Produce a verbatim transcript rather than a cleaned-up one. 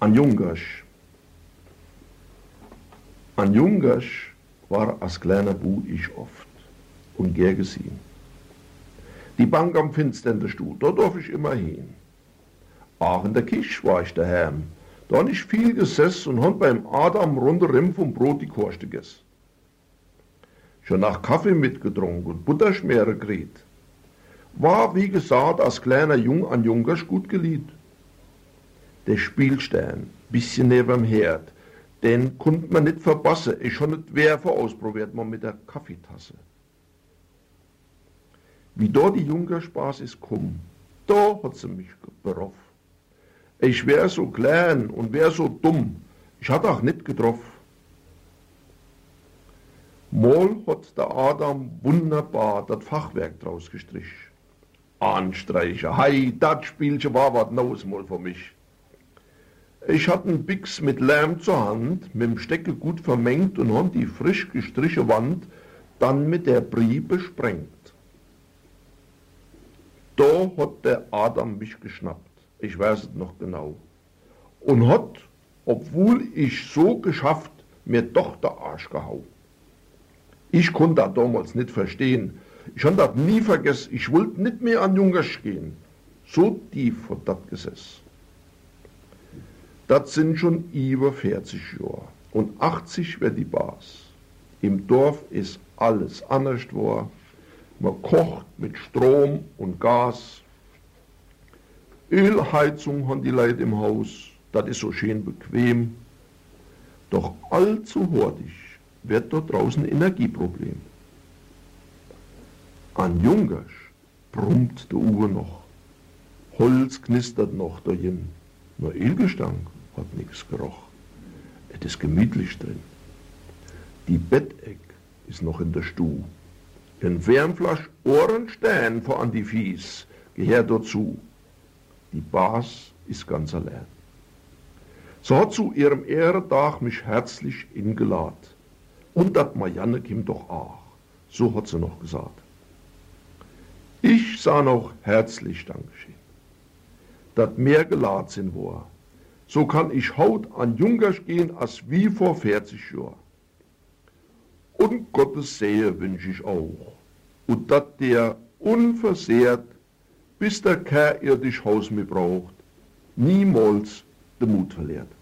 An Jungersch. An Jungersch war als kleiner Bu ich oft und gern gesehen. Die Bank am finsteren Stuhl, da darf ich immer hin. Auch in der Kisch war ich daheim, da nicht viel gesessen und hab beim Adam rundherum vom Brot die Korst gegessen. Schon nach Kaffee mitgetrunken und Butterschmiere geredet. War, wie gesagt, als kleiner Jung an Jungersch gut geliebt. Der Spielstein, bisschen neben dem Herd, den konnte man nicht verpassen. Ich schon nicht werfen ausprobiert, mal mit der Kaffeetasse. Wie da die Jungerspaß ist komm, da hat sie mich beroffen. Ich wär so klein und wär so dumm, ich hatte auch nicht getroffen. Mal hat der Adam wunderbar das Fachwerk draus gestrichen. Anstreicher, hei, das Spielchen war was Neues mal für mich. Ich hatte einen Bix mit Lärm zur Hand, mit dem Stecke gut vermengt und hab die frisch gestrichene Wand dann mit der Brie besprengt. Da hat der Adam mich geschnappt, ich weiß es noch genau, und hat, obwohl ich so geschafft, mir doch der Arsch gehauen. Ich konnte das damals nicht verstehen, ich hab das nie vergessen, ich wollte nicht mehr an Jungersch gehen, so tief hat das gesessen. Das sind schon über vierzig Jahre und achtzig wird die Bas. Im Dorf ist alles anders war. Man kocht mit Strom und Gas. Ölheizung haben die Leute im Haus, das ist so schön bequem. Doch allzu hurtig wird dort draußen Energieproblem. An Jungersch brummt die Uhr noch. Holz knistert noch dahin. Nur Ölgestank hat nichts gerochen. Es ist gemütlich drin. Die Betteck ist noch in der Stuh. Ein Wärmflasch Ohrenstein vor an die Fies gehört dazu. Die Bas ist ganz allein. So hat zu ihrem Ehrentag mich herzlich ingeladen. Und dat Marianne kim doch auch. So hat sie noch gesagt. Ich sah noch herzlich Dankeschön. Dat mehr geladen sind war. So kann ich haut an Jungersch gehen als wie vor vierzig Jahren. Und Gottes Sehe wünsch ich auch. Und dat der unversehrt, bis der kein irdisch Haus mehr braucht, niemals den Mut verliert.